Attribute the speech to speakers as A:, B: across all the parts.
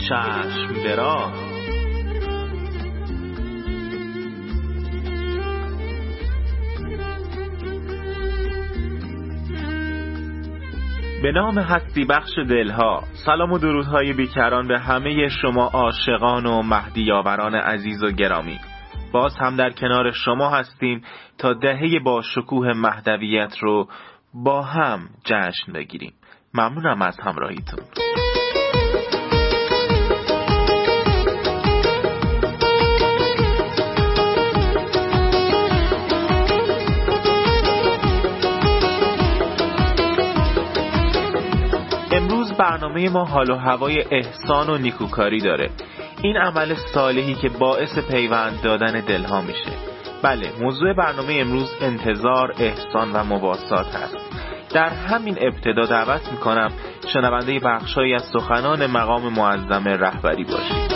A: چشم دراز. به نام هستی بخش دلها، سلام و درودهای بیکران به همه شما عاشقان و مهدی یاوران عزیز و گرامی. باز هم در کنار شما هستیم تا دهه با شکوه مهدویت رو با هم جشن بگیریم. ممنونم از همراهیتون. امروز برنامه ما حال و هوای احسان و نیکوکاری داره. این عمل صالحی که باعث پیوند دادن دلها میشه. بله، موضوع برنامه امروز انتظار، احسان و مواسات هست. در همین ابتدا دعوت میکنم شنونده بخشایی از سخنان مقام معظم رهبری باشید.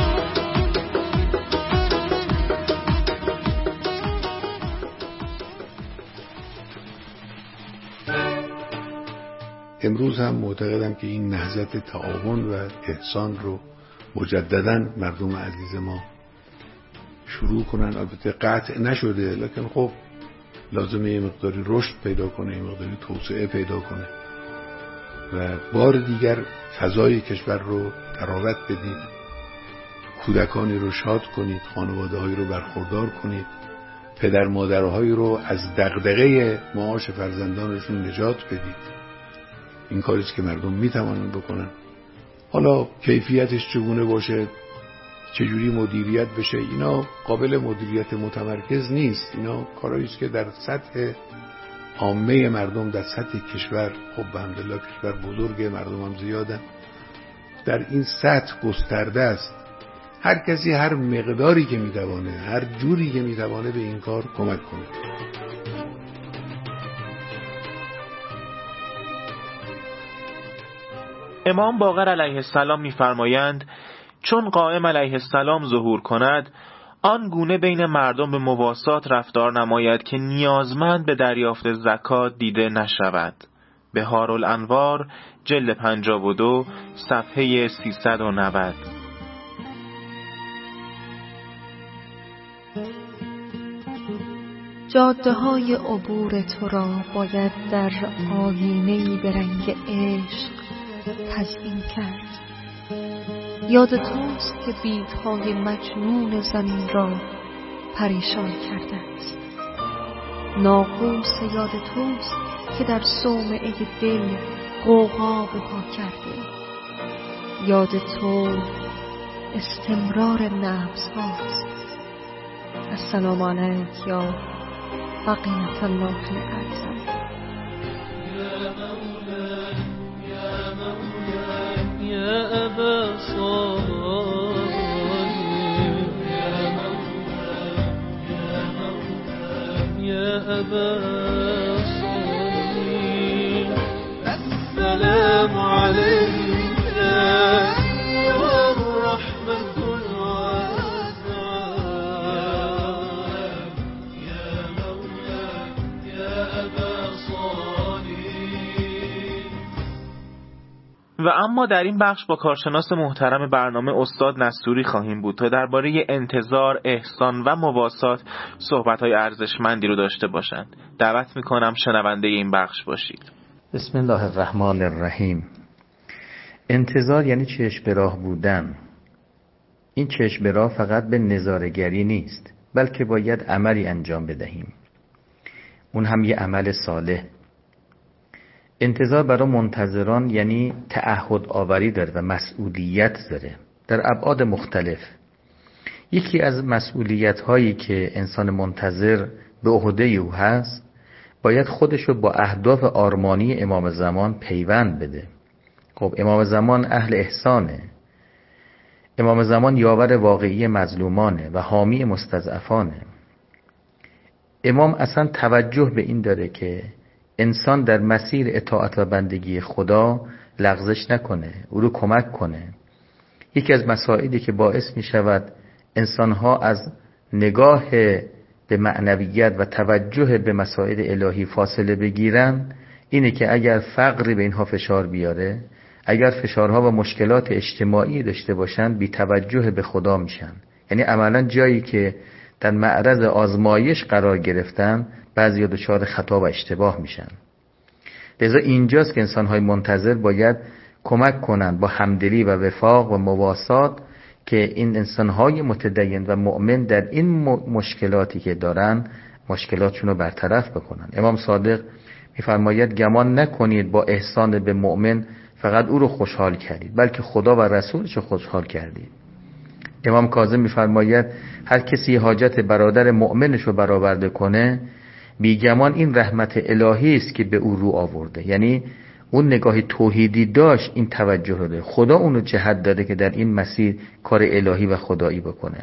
B: امروز هم معتقدم که این نهضت تعاون و احسان رو مجدداً مردم عزیز ما شروع کنن. البته قطع نشده، لکن خب لازمه یه مقداری رشد پیدا کنه، یه مقداری توسعه پیدا کنه و بار دیگر فضای کشور رو تراوت بدید، کودکانی رو شاد کنید، خانواده‌هایی رو برخوردار کنید، پدر مادرهایی رو از دغدغه معاش فرزندانشون نجات بدید. این کاریست که مردم میتوانن بکنن. حالا کیفیتش چگونه باشه، چجوری مدیریت بشه، اینا قابل مدیریت متمرکز نیست. اینا کارهاییست که در سطح عامه مردم، در سطح کشور، خب الحمدلله کشور بزرگه، مردم هم زیادن، در این سطح گسترده است. هر کسی هر مقداری که میتوانه، هر جوری که میتوانه به این کار کمک کنه.
A: امام باقر علیه السلام می‌فرمایند چون قائم علیه السلام ظهور کند، آن گونه بین مردم به مواسات رفتار نماید که نیازمند به دریافت زکات دیده نشود. بهارالانوار جلد 52 صفحه 390.
C: جاده‌های عبور تو را باید در آیینه‌ای به رنگ عشق تزیین کرد. یاد توست که بیت‌های مجنون زمین را پریشان کرده است. ناقوس یاد توست که در صومعه دل غوغا به پا کرده. یاد تو استمرار نبض هاست. السلام علیک یا بقیت الله الاعظم.
D: يا أبا صالح يا أبا صالح السلام عليك والرحمة الواسعة يا مولاي يا أبا صالح.
A: و اما در این بخش با کارشناس محترم برنامه استاد نصوری خواهیم بود تا درباره انتظار، احسان و مواسات صحبت‌های ارزشمندی رو داشته باشند. دعوت می‌کنم شنونده این بخش باشید.
E: بسم الله الرحمن الرحیم. انتظار یعنی چشم به راه بودن. این چشم به راه فقط به نظاره‌گری نیست، بلکه باید عملی انجام بدهیم، اون هم یه عمل صالح. انتظار برای منتظران یعنی تعهد آوری داره و مسئولیت داره در ابعاد مختلف. یکی از مسئولیت هایی که انسان منتظر به عهده او هست، باید خودشو با اهداف آرمانی امام زمان پیوند بده. خب امام زمان اهل احسانه، امام زمان یاور واقعی مظلومانه و حامی مستضعفانه. امام اصلا توجه به این داره که انسان در مسیر اطاعت و بندگی خدا لغزش نکنه، او رو کمک کنه. یکی از مسائلی که باعث می شود انسانها از نگاه به معنویت و توجه به مسائل الهی فاصله بگیرن، اینه که اگر فقری به اینها فشار بیاره، اگر فشارها و مشکلات اجتماعی داشته باشند بی توجه به خدا میشن. یعنی عملا جایی که در معرض آزمایش قرار گرفتن بعضی دچار خطا و اشتباه میشن. لذا اینجاست که انسان‌های منتظر باید کمک کنند با همدلی و وفاق و مواسات که این انسان‌های متدین و مؤمن در این مشکلاتی که دارن مشکلاتشون رو برطرف بکنن. امام صادق می‌فرماید گمان نکنید با احسان به مؤمن فقط او رو خوشحال کردید، بلکه خدا و رسولش رو خوشحال کردید. امام کاظم می‌فرماید هر کسی حاجت برادر مؤمنش رو برآورده کنه بیگمان این رحمت الهی است که به او رو آورده. یعنی اون نگاه توحیدی داشت، این توجه رو داره، خدا اونو جهت داده که در این مسیر کار الهی و خدایی بکنه.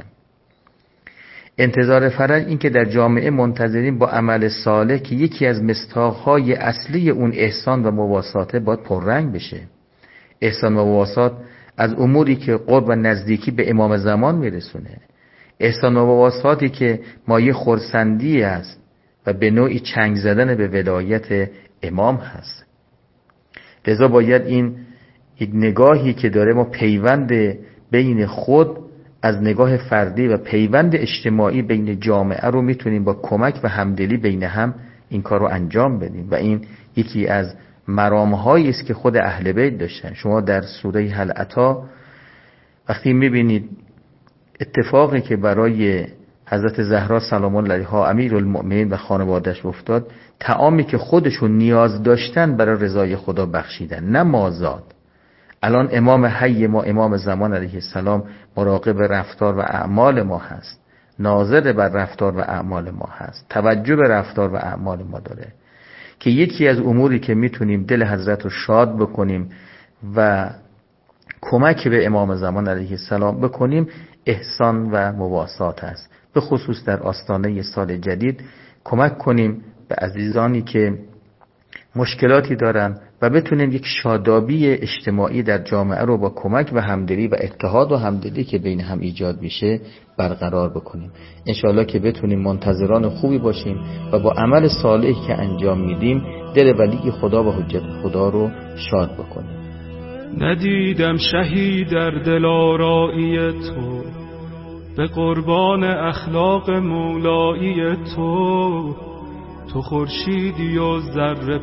E: انتظار فرج این که در جامعه منتظرین با عمل صالح که یکی از مصداق‌های اصلی اون احسان و مواساته باید پررنگ بشه. احسان و مواسات از اموری که قرب و نزدیکی به امام زمان میرسونه. احسان و مواساتی که مایه خرسندی است و به نوعی چنگ زدن به ولایت امام هست. لذا باید این یک نگاهی که داره ما پیوند بین خود از نگاه فردی و پیوند اجتماعی بین جامعه رو میتونیم با کمک و همدلی بین هم این کار رو انجام بدیم و این یکی از مرامهایی است که خود اهل بیت داشتن. شما در سوره هل اتی وقتی میبینید اتفاقی که برای حضرت زهرا سلام الله علیها امیرالمؤمنین و خانواده‌اش افتاد، طعامی که خودشون نیاز داشتن برای رضای خدا بخشیدن، نه مازاد. الان امام حی ما امام زمان علیه السلام مراقب رفتار و اعمال ما هست، ناظر بر رفتار و اعمال ما هست، توجه به رفتار و اعمال ما داره که یکی از اموری که میتونیم دل حضرت رو شاد بکنیم و کمک به امام زمان علیه السلام بکنیم احسان و مواسات است. به خصوص در آستانه سال جدید کمک کنیم به عزیزانی که مشکلاتی دارن و بتونیم یک شادابی اجتماعی در جامعه رو با کمک و همدلی و اتحاد و همدلی که بین هم ایجاد میشه برقرار بکنیم. انشاءالله که بتونیم منتظران خوبی باشیم و با عمل صالحی که انجام میدیم دل ولی خدا و حجت خدا رو شاد بکنیم.
D: ندیدم شهی در دل آرایی تو، به قربان اخلاق مولایی تو. تو خورشیدی و ذره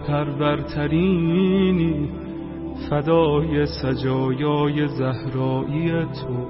D: پرورترینی، فدای سجایای زهرایی تو.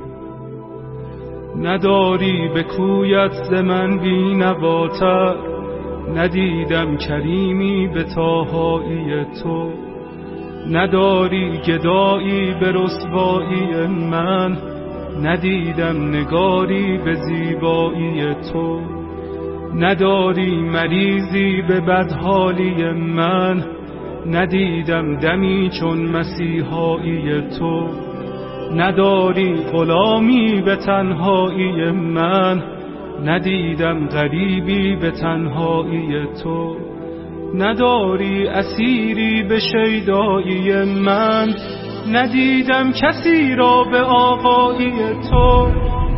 D: نداری به کویت ز من بی‌نواتر، ندیدم کریمی به طاهایی تو. نداری گدایی به رسوایی من، ندیدم نگاری به زیبایی تو. نداری مریضی به بدحالی من، ندیدم دمی چون مسیحایی تو. نداری غلامی به تنهایی من، ندیدم غریبی به تنهایی تو. نداری اسیری به شیدایی من، ندیدم کسی را به آقایی تو.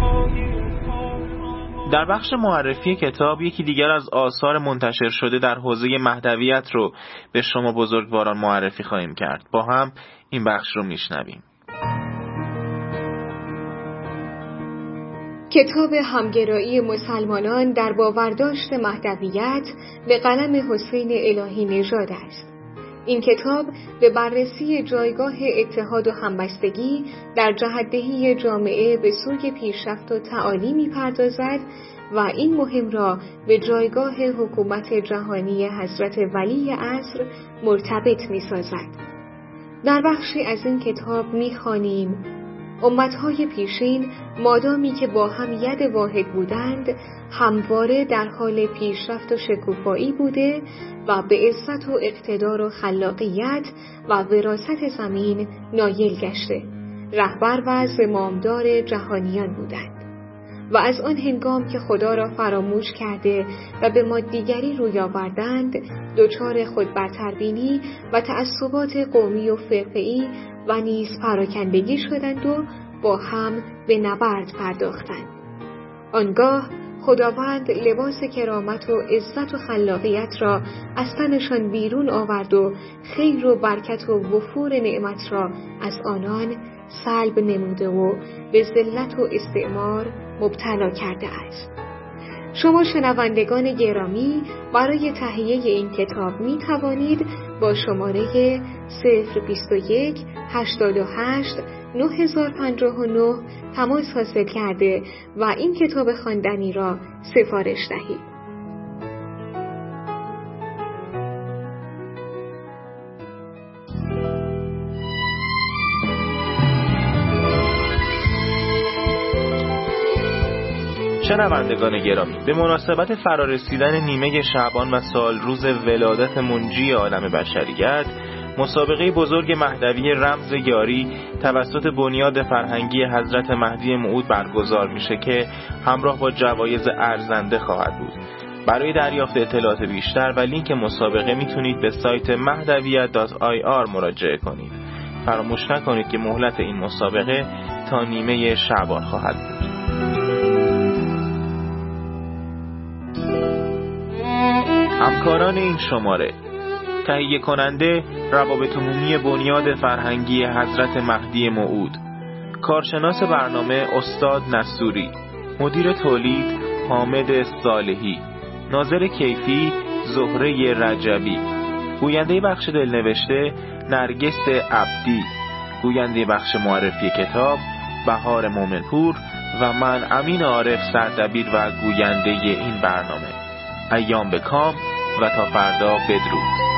A: در بخش معرفی کتاب یکی دیگر از آثار منتشر شده در حوزه مهدویت رو به شما بزرگواران معرفی خواهیم کرد. با هم این بخش رو میشنویم.
C: کتاب همگرایی مسلمانان در باورداشت مهدویت به قلم حسین الهی نژاد است. این کتاب به بررسی جایگاه اتحاد و همبستگی در جهت‌دهی جامعه به سوی پیشرفت و تعالی می‌پردازد و این مهم را به جایگاه حکومت جهانی حضرت ولی عصر مرتبط می‌سازد. در بخشی از این کتاب می‌خوانیم: امتهای پیشین مادامی که با هم ید واحد بودند همواره در حال پیشرفت و شکوفایی بوده و به عزت و اقتدار و خلاقیت و وراثت زمین نایل گشته، رهبر و زمامدار جهانیان بودند و از آن هنگام که خدا را فراموش کرده و به مادیگری روی آوردند دچار خودبرتربینی و تعصبات قومی و فرقه‌ای و نیز پراکندگی شدند و با هم به نبرد پرداختند. آنگاه خداوند لباس کرامت و عزت و خلاقیت را از تنشان بیرون آورد و خیر و برکت و وفور نعمت را از آنان سلب نموده و به ذلت و استعمار مبتلا کرده است. شما شنوندگان گرامی برای تهیه این کتاب می توانید با شماره 021 88 9059 تماس حاصل کرده و این کتاب خواندنی را سفارش دهید.
A: شنوندگان گرامی، به مناسبت فرارسیدن نیمه شعبان و سال روز ولادت منجی عالم بشریت، مسابقه بزرگ مهدوی رمز یاری توسط بنیاد فرهنگی حضرت مهدی موعود برگزار میشه که همراه با جوایز ارزنده خواهد بود. برای دریافت اطلاعات بیشتر و لینک مسابقه میتونید به سایت mahdaviyyat.ir مراجعه کنید. فراموش نکنید که مهلت این مسابقه تا نیمه شعبان خواهد بود. همکاران این شماره: تهیه کننده روابط عمومی بنیاد فرهنگی حضرت مهدی موعود، کارشناس برنامه استاد نصوری، مدیر تولید حامد صالحی، ناظر کیفی زهره رجبی، گوینده بخش دلنوشته نرگس عبدی، گوینده بخش معرفی کتاب بهار مومنپور و من امین عارف سردبیر و گوینده این برنامه. ایام به کام و تا فردا بدرود.